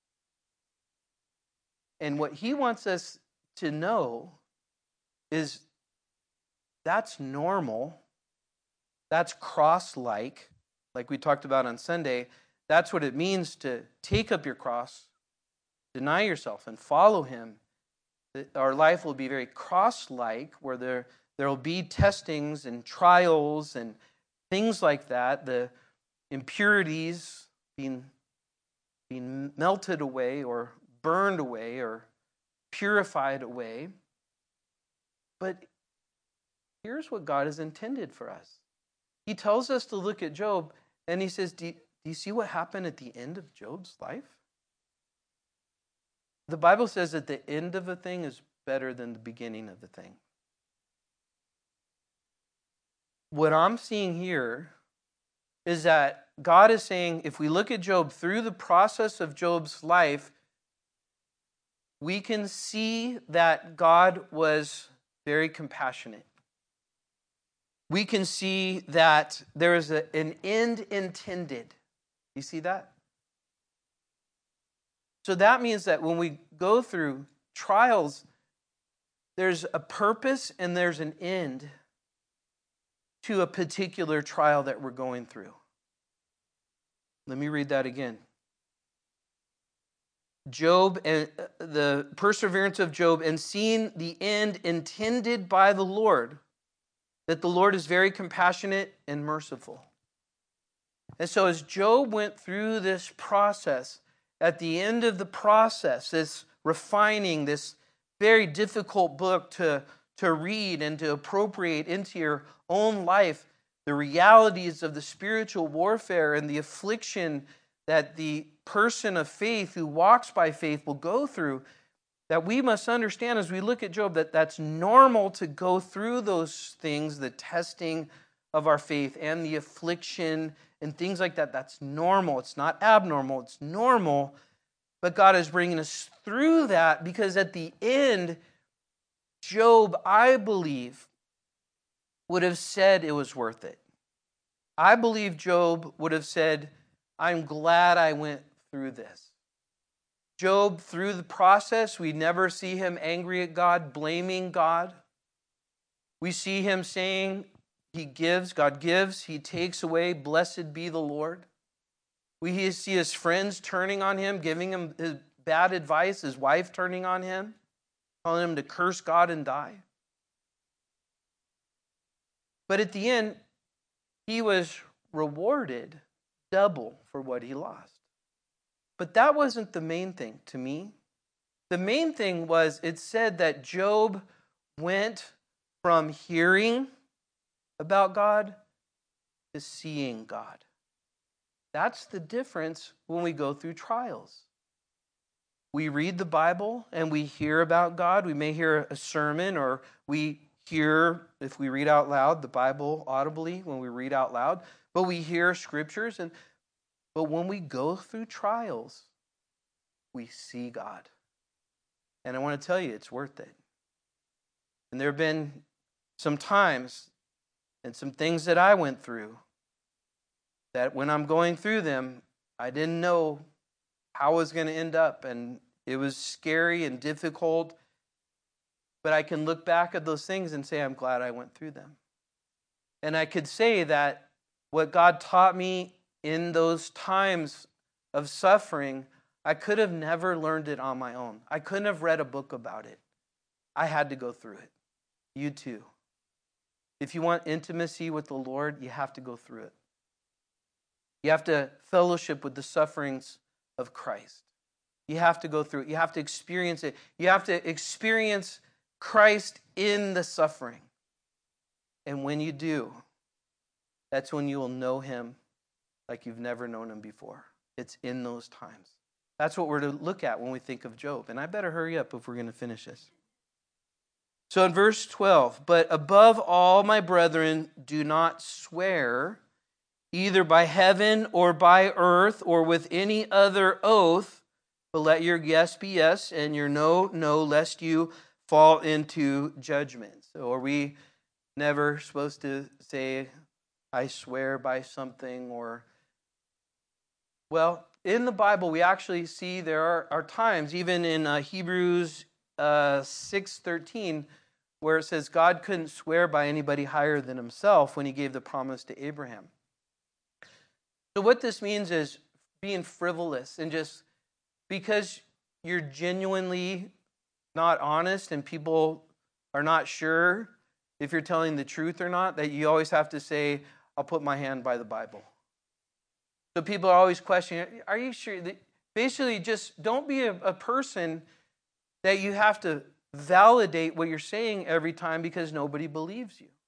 And what he wants us to know is that's normal. That's cross-like we talked about on Sunday. That's what it means to take up your cross, deny yourself, and follow Him. Our life will be very cross-like, where there will be testings and trials and things like that, the impurities being melted away or burned away or purified away. But here's what God has intended for us. He tells us to look at Job, and He says, do you see what happened at the end of Job's life? The Bible says that the end of a thing is better than the beginning of the thing. What I'm seeing here is that God is saying, if we look at Job through the process of Job's life, we can see that God was very compassionate. We can see that there is an end intended. You see that? So that means that when we go through trials, there's a purpose and there's an end to a particular trial that we're going through. Let me read that again. Job, and the perseverance of Job, and seeing the end intended by the Lord, that the Lord is very compassionate and merciful. And so as Job went through this process, at the end of the process, this refining, this very difficult book to read and to appropriate into your own life, the realities of the spiritual warfare and the affliction that the person of faith who walks by faith will go through, that we must understand as we look at Job, that that's normal to go through those things, the testing of our faith and the affliction and things like that. That's normal. It's not abnormal. It's normal. But God is bringing us through that because at the end, Job, I believe, would have said it was worth it. I believe Job would have said, I'm glad I went through this. Job, through the process, we never see him angry at God, blaming God. We see him saying, He gives, God gives, He takes away, blessed be the Lord. We see his friends turning on him, giving him his bad advice, his wife turning on him, telling him to curse God and die. But at the end, he was rewarded double for what he lost. But that wasn't the main thing to me. The main thing was it said that Job went from hearing about God to seeing God. That's the difference when we go through trials. We read the Bible and we hear about God. We may hear a sermon, or we hear, if we read out loud, the Bible audibly when we read out loud. But we hear scriptures. But when we go through trials, we see God. And I want to tell you, it's worth it. And there have been some times and some things that I went through that when I'm going through them, I didn't know how it was going to end up. And it was scary and difficult. But I can look back at those things and say, I'm glad I went through them. And I could say that what God taught me in those times of suffering, I could have never learned it on my own. I couldn't have read a book about it. I had to go through it. You too. If you want intimacy with the Lord, you have to go through it. You have to fellowship with the sufferings of Christ. You have to go through it. You have to experience it. You have to experience Christ in the suffering. And when you do, that's when you will know him like you've never known him before. It's in those times. That's what we're to look at when we think of Job. And I better hurry up if we're going to finish this. So in verse 12, but above all, my brethren, do not swear either by heaven or by earth or with any other oath, but let your yes be yes and your no, no, lest you fall into judgment. So are we never supposed to say, I swear by something? Or, well, in the Bible, we actually see there are times, even in Hebrews 6:13, where it says God couldn't swear by anybody higher than himself when he gave the promise to Abraham. So what this means is being frivolous and just because you're genuinely not honest and people are not sure if you're telling the truth or not, that you always have to say, I'll put my hand by the Bible. So people are always questioning, are you sure? Basically, just don't be a person that you have to validate what you're saying every time because nobody believes you.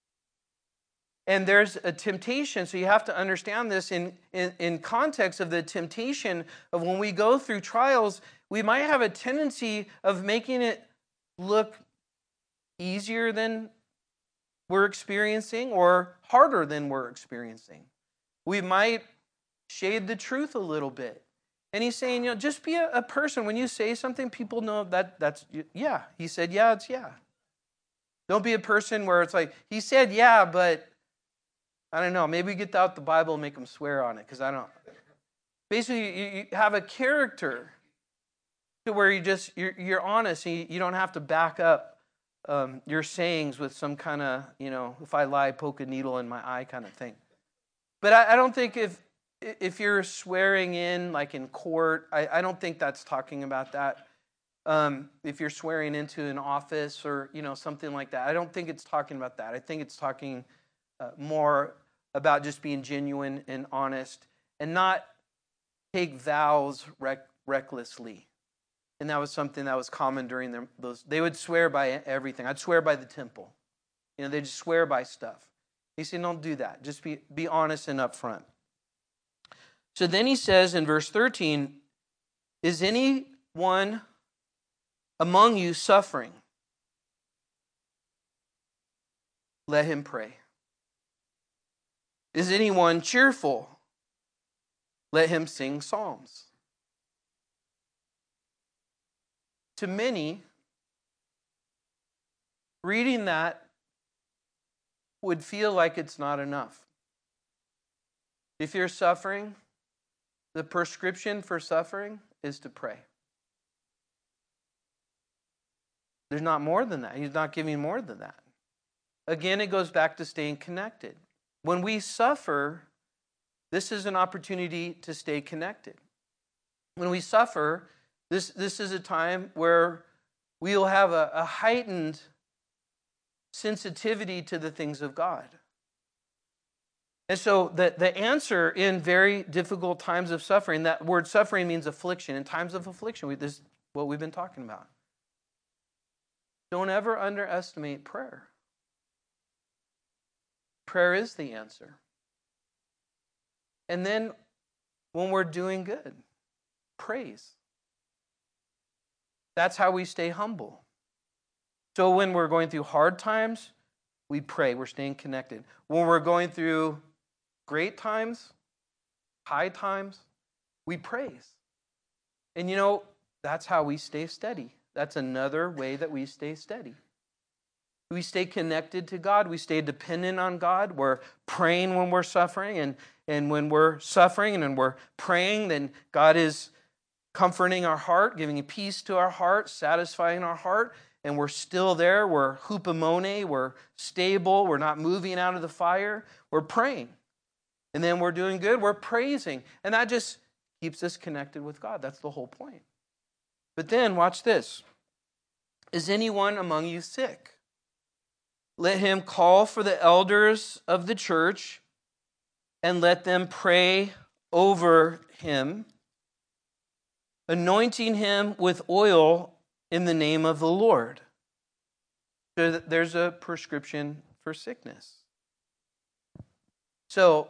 And there's a temptation, so you have to understand this in context of the temptation of when we go through trials, we might have a tendency of making it look easier than we're experiencing or harder than we're experiencing. We might shade the truth a little bit. And he's saying, just be a person. When you say something, people know that's yeah. He said, yeah, it's yeah. Don't be a person where it's like, he said, yeah, but I don't know. Maybe get out the Bible and make them swear on it, because I don't. Basically, you have a character to where you're honest. And you don't have to back up your sayings with some kind of, if I lie, poke a needle in my eye kind of thing. But I don't think if you're swearing in, like in court, I don't think that's talking about that. If you're swearing into an office or, something like that, I don't think it's talking about that. I think it's talking more about just being genuine and honest and not take vows recklessly. And that was something that was common during those. They would swear by everything. I'd swear by the temple. They just swear by stuff. He said, don't do that. Just be honest and upfront. So then he says in verse 13, is anyone among you suffering? Let him pray. Is anyone cheerful? Let him sing psalms. To many, reading that would feel like it's not enough. If you're suffering, the prescription for suffering is to pray. There's not more than that. He's not giving more than that. Again, it goes back to staying connected. When we suffer, this is an opportunity to stay connected. When we suffer, this is a time where we'll have a heightened sensitivity to the things of God. And so the answer in very difficult times of suffering, that word suffering means affliction. In times of affliction, this is what we've been talking about. Don't ever underestimate prayer. Prayer is the answer. And then when we're doing good, praise. That's how we stay humble. So when we're going through hard times, we pray. We're staying connected. When we're going through great times, high times, we praise. And that's how we stay steady. That's another way that we stay steady. We stay connected to God. We stay dependent on God. We're praying when we're suffering. And when we're suffering and we're praying, then God is comforting our heart, giving a peace to our heart, satisfying our heart, and we're still there, we're hupomone, we're stable, we're not moving out of the fire, we're praying. And then we're doing good, we're praising. And that just keeps us connected with God. That's the whole point. But then, watch this. Is anyone among you sick? Let him call for the elders of the church and let them pray over him, anointing him with oil in the name of the Lord. So there's a prescription for sickness. So,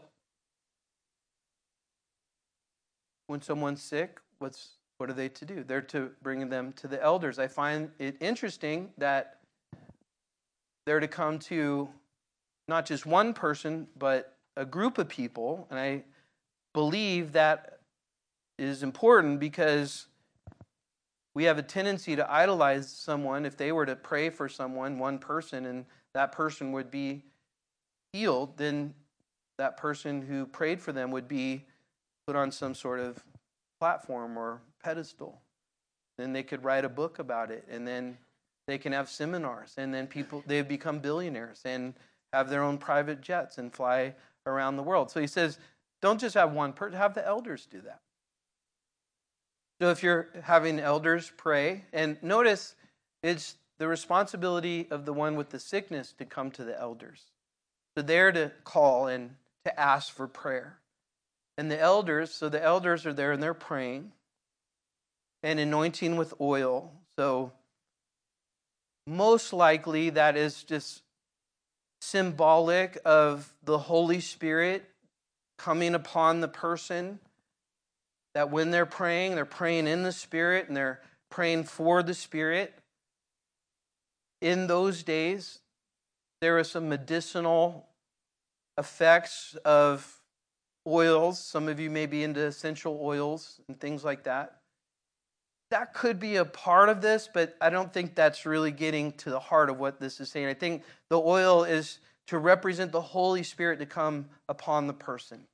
when someone's sick, what are they to do? They're to bring them to the elders. I find it interesting that they're to come to not just one person, but a group of people. And I believe that is important because we have a tendency to idolize someone. If they were to pray for someone, one person, and that person would be healed, then that person who prayed for them would be put on some sort of platform or pedestal. Then they could write a book about it, and then they can have seminars, and then they become billionaires and have their own private jets and fly around the world. So he says, don't just have one person, have the elders do that. So if you're having elders pray, and notice it's the responsibility of the one with the sickness to come to the elders. So they're to call and to ask for prayer. And the elders are there and they're praying and anointing with oil. So most likely that is just symbolic of the Holy Spirit coming upon the person. That when they're praying in the Spirit and they're praying for the Spirit. In those days, there are some medicinal effects of oils. Some of you may be into essential oils and things like that. That could be a part of this, but I don't think that's really getting to the heart of what this is saying. I think the oil is to represent the Holy Spirit to come upon the person.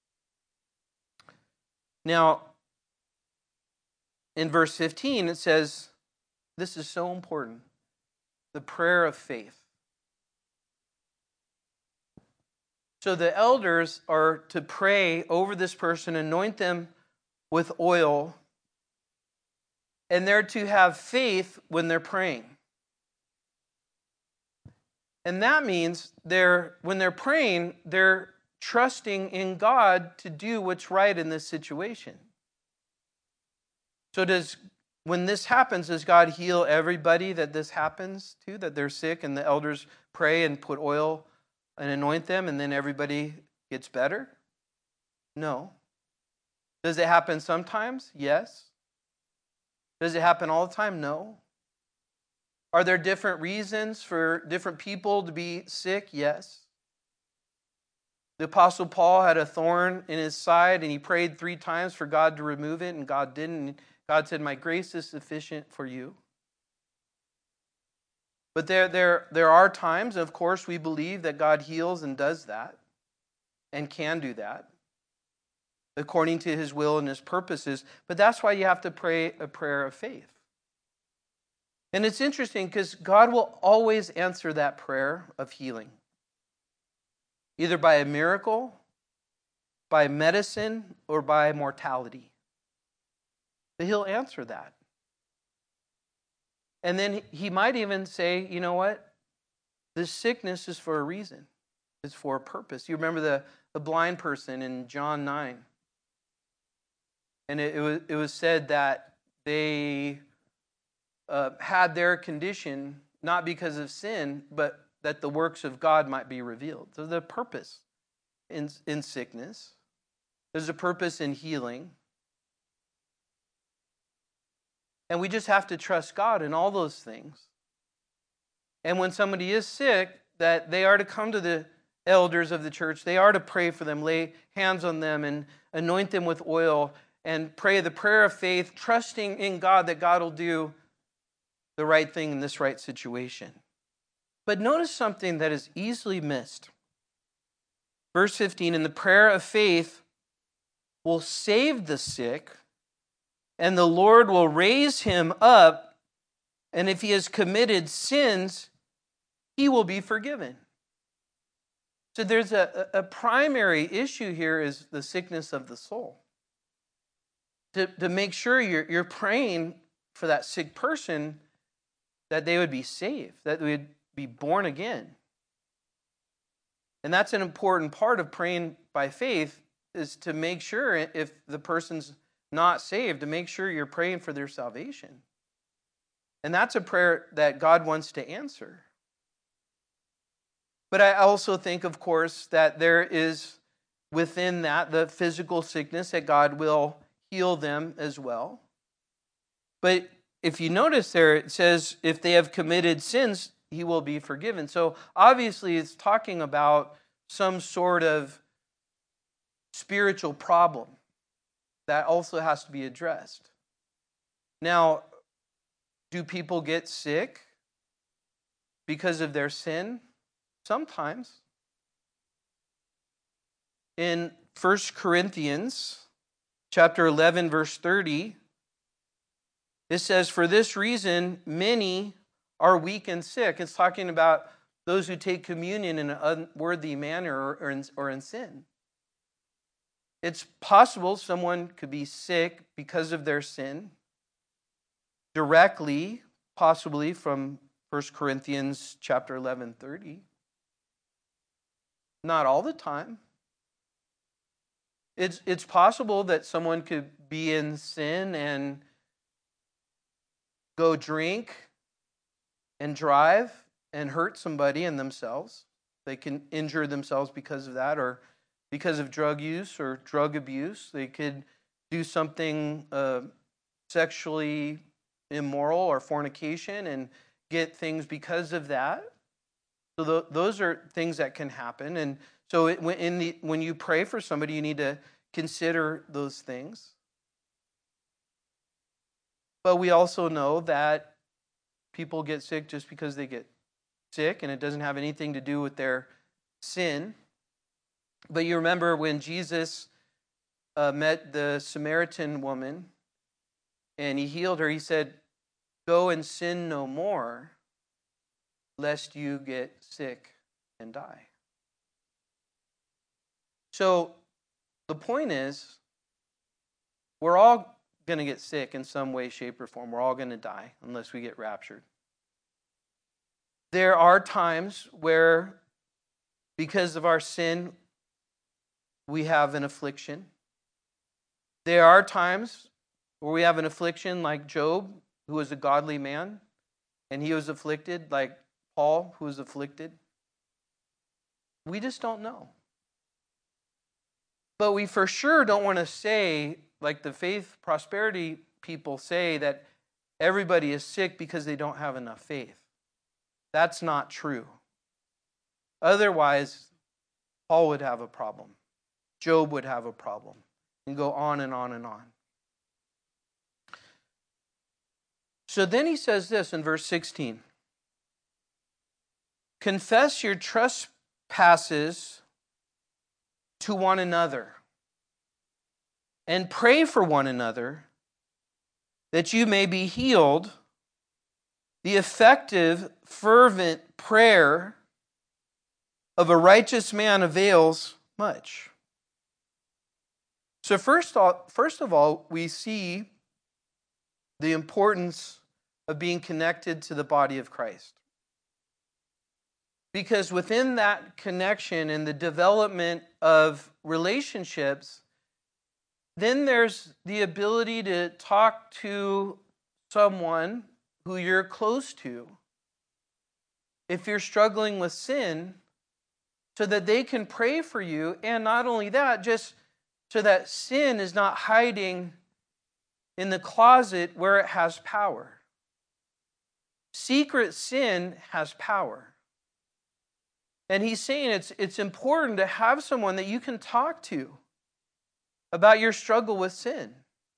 Now, in verse 15, it says, this is so important, the prayer of faith. So the elders are to pray over this person, anoint them with oil, and they're to have faith when they're praying. And that means when they're praying, they're trusting in God to do what's right in this situation. So when this happens, does God heal everybody that this happens to, that they're sick and the elders pray and put oil and anoint them and then everybody gets better? No. Does it happen sometimes? Yes. Does it happen all the time? No. Are there different reasons for different people to be sick? Yes. The Apostle Paul had a thorn in his side and he prayed 3 times for God to remove it and God didn't. God said, my grace is sufficient for you. But there are times, of course, we believe that God heals and does that and can do that according to his will and his purposes. But that's why you have to pray a prayer of faith. And it's interesting because God will always answer that prayer of healing. Either by a miracle, by medicine, or by mortality. But he'll answer that. And then he might even say, you know what? This sickness is for a reason. It's for a purpose. You remember the blind person in John 9. And it was said that they had their condition not because of sin, but that the works of God might be revealed. So the purpose in sickness. There's a purpose in healing. And we just have to trust God in all those things. And when somebody is sick, that they are to come to the elders of the church. They are to pray for them, lay hands on them, and anoint them with oil, and pray the prayer of faith, trusting in God that God will do the right thing in this right situation. But notice something that is easily missed. Verse 15, and the prayer of faith will save the sick, and the Lord will raise him up, and if he has committed sins, he will be forgiven. So there's a primary issue here is the sickness of the soul. To make sure you're praying for that sick person that they would be saved, that they would be born again. And that's an important part of praying by faith, is to make sure if the person's not saved, to make sure you're praying for their salvation. And that's a prayer that God wants to answer. But I also think, of course, that there is within that the physical sickness, that God will heal them as well. But if you notice there, it says, if they have committed sins, he will be forgiven. So obviously it's talking about some sort of spiritual problem that also has to be addressed. Now, do people get sick because of their sin? Sometimes. In 1 Corinthians chapter 11, verse 30, it says, for this reason, many are weak and sick. It's talking about those who take communion in an unworthy manner or in sin. It's possible someone could be sick because of their sin, directly, possibly from 1 Corinthians chapter 11, 30. Not all the time. It's possible that someone could be in sin and go drink and drive and hurt somebody and themselves. They can injure themselves because of that, or because of drug use or drug abuse. They could do something sexually immoral or fornication and get things because of that. So those are things that can happen. And so when you pray for somebody, you need to consider those things. But we also know that people get sick just because they get sick, and it doesn't have anything to do with their sin. But you remember when Jesus met the Samaritan woman and he healed her, he said, go and sin no more, lest you get sick and die. So the point is, we're all going to get sick in some way, shape, or form. We're all going to die unless we get raptured. There are times where, because of our sin, we have an affliction. There are times where we have an affliction like Job, who was a godly man, and he was afflicted, like Paul, who was afflicted. We just don't know. But we for sure don't want to say, like the faith prosperity people say, that everybody is sick because they don't have enough faith. That's not true. Otherwise, Paul would have a problem. Job would have a problem. And go on and on and on. So then he says this in verse 16. Confess your trespasses to one another and pray for one another that you may be healed. The effective, fervent prayer of a righteous man avails much. So first of all, we see the importance of being connected to the body of Christ. Because within that connection and the development of relationships, then there's the ability to talk to someone who you're close to, if you're struggling with sin, so that they can pray for you. And not only that, just so that sin is not hiding in the closet where it has power. Secret sin has power. And he's saying it's important to have someone that you can talk to about your struggle with sin.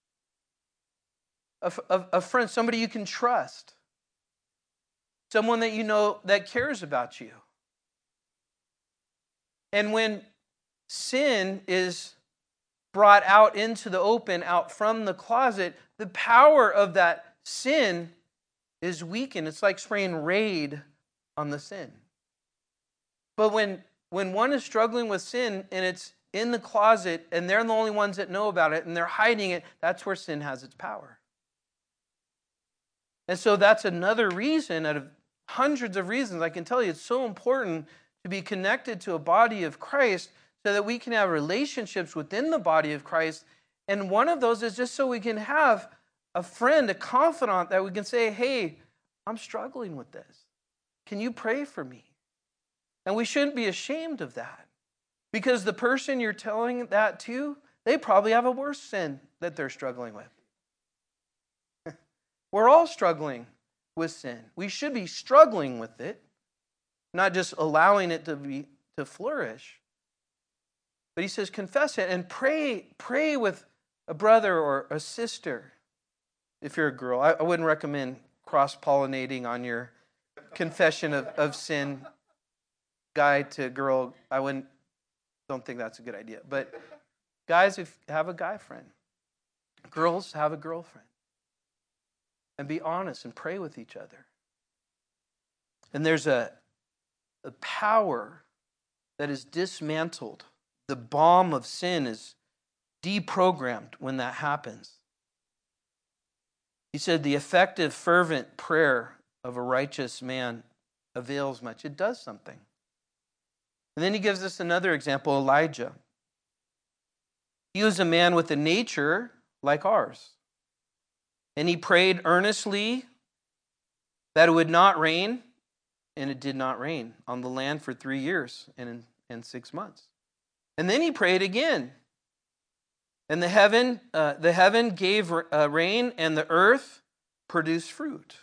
A friend, somebody you can trust. Someone that you know that cares about you. And when sin is brought out into the open, out from the closet, the power of that sin is weakened. It's like spraying Raid on the sin. But when one is struggling with sin and it's in the closet and they're the only ones that know about it and they're hiding it, that's where sin has its power. And so that's another reason out of hundreds of reasons I can tell you it's so important to be connected to a body of Christ so that we can have relationships within the body of Christ. And one of those is just so we can have a friend, a confidant that we can say, hey, I'm struggling with this. Can you pray for me? And we shouldn't be ashamed of that. Because the person you're telling that to, they probably have a worse sin that they're struggling with. We're all struggling with sin. We should be struggling with it, not just allowing it to flourish. But he says, confess it and pray with a brother or a sister. If you're a girl, I wouldn't recommend cross-pollinating on your confession of sin, guy to girl. Don't think that's a good idea. But guys, have a guy friend. Girls, have a girlfriend. And be honest and pray with each other. And there's a power that is dismantled. The bomb of sin is deprogrammed when that happens. He said the effective, fervent prayer of a righteous man avails much. It does something. And then he gives us another example, Elijah. He was a man with a nature like ours. And he prayed earnestly that it would not rain, and it did not rain on the land for 3 years and 6 months. And then he prayed again. And the heaven gave rain, and the earth produced fruit.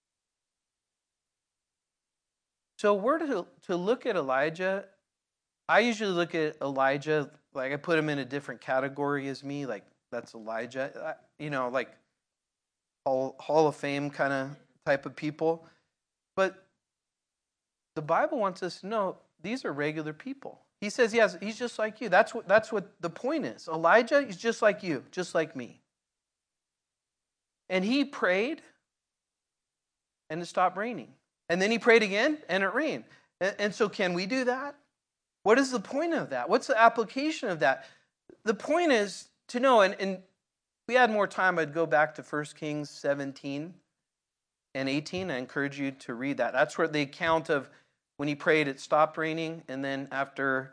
So we're to look at Elijah. I usually look at Elijah, like I put him in a different category as me, like that's Elijah, like Hall of Fame kind of type of people. But the Bible wants us to know these are regular people. He says, yes, he's just like you. That's what the point is. Elijah is just like you, just like me. And he prayed, and it stopped raining. And then he prayed again, and it rained. And so can we do that? What is the point of that? What's the application of that? The point is to know, and if we had more time, I'd go back to 1 Kings 17 and 18. I encourage you to read that. That's where the account of when he prayed, it stopped raining. And then after,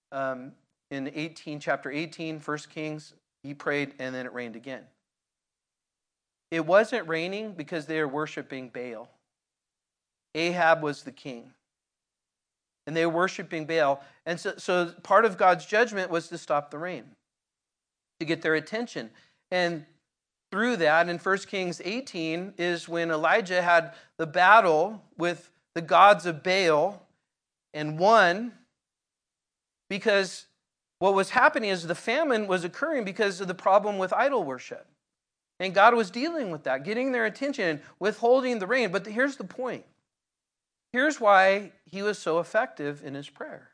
in chapter 18, 1 Kings, he prayed, and then it rained again. It wasn't raining because they were worshiping Baal. Ahab was the king. And they were worshiping Baal. And so part of God's judgment was to stop the rain, to get their attention. And through that, in 1 Kings 18, is when Elijah had the battle with the gods of Baal and won, because what was happening is the famine was occurring because of the problem with idol worship. And God was dealing with that, getting their attention and withholding the rain. But here's the point. Here's why he was so effective in his prayer.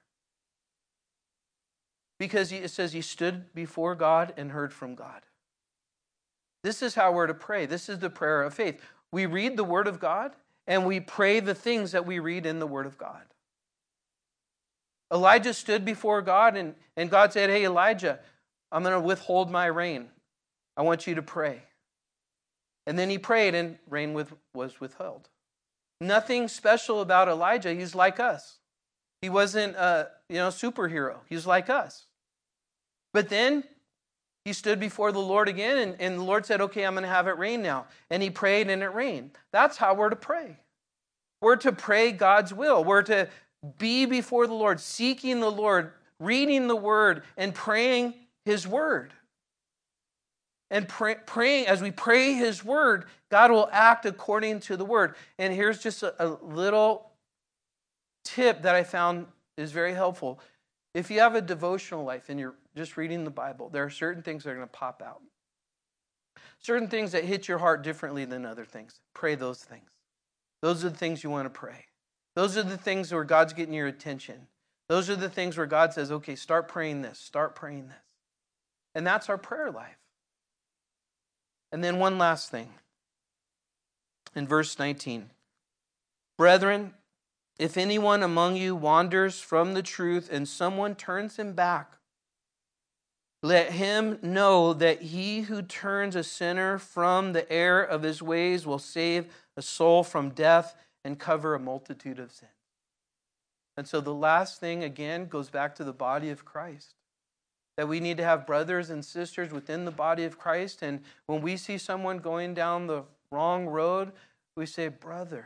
Because it says he stood before God and heard from God. This is how we're to pray. This is the prayer of faith. We read the Word of God and we pray the things that we read in the Word of God. Elijah stood before God and God said, hey, Elijah, I'm going to withhold my rain. I want you to pray. And then he prayed and rain was withheld. Nothing special about Elijah. He's like us. He wasn't a superhero. He's like us. But then he stood before the Lord again, and the Lord said, okay, I'm going to have it rain now. And he prayed, and it rained. That's how we're to pray. We're to pray God's will. We're to be before the Lord, seeking the Lord, reading the Word, and praying His Word. And praying, as we pray His Word, God will act according to the Word. And here's just a little tip that I found is very helpful. If you have a devotional life and you're just reading the Bible, there are certain things that are going to pop out. Certain things that hit your heart differently than other things. Pray those things. Those are the things you want to pray. Those are the things where God's getting your attention. Those are the things where God says, okay, start praying this, start praying this. And that's our prayer life. And then one last thing. In verse 19. Brethren, if anyone among you wanders from the truth and someone turns him back, let him know that he who turns a sinner from the error of his ways will save a soul from death and cover a multitude of sins. And so the last thing, again, goes back to the body of Christ. That we need to have brothers and sisters within the body of Christ. And when we see someone going down the wrong road, we say, brother,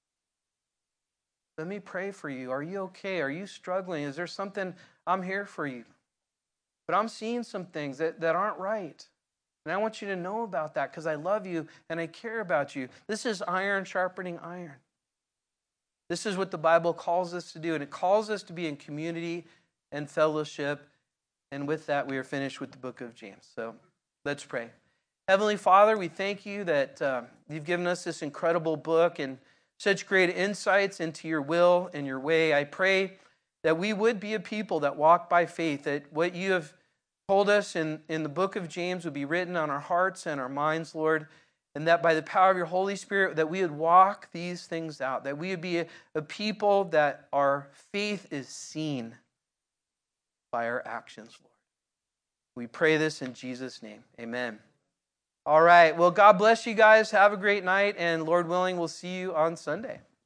let me pray for you. Are you okay? Are you struggling? Is there something? I'm here for you. But I'm seeing some things that aren't right. And I want you to know about that because I love you and I care about you. This is iron sharpening iron. This is what the Bible calls us to do. And it calls us to be in community and fellowship. And with that, we are finished with the book of James. So let's pray. Heavenly Father, we thank you that you've given us this incredible book and such great insights into your will and your way. I pray that we would be a people that walk by faith, that what you have told us in the book of James would be written on our hearts and our minds, Lord, and that by the power of your Holy Spirit, that we would walk these things out, that we would be a people that our faith is seen by our actions, Lord. We pray this in Jesus' name. Amen. All right. Well, God bless you guys. Have a great night, and Lord willing, we'll see you on Sunday.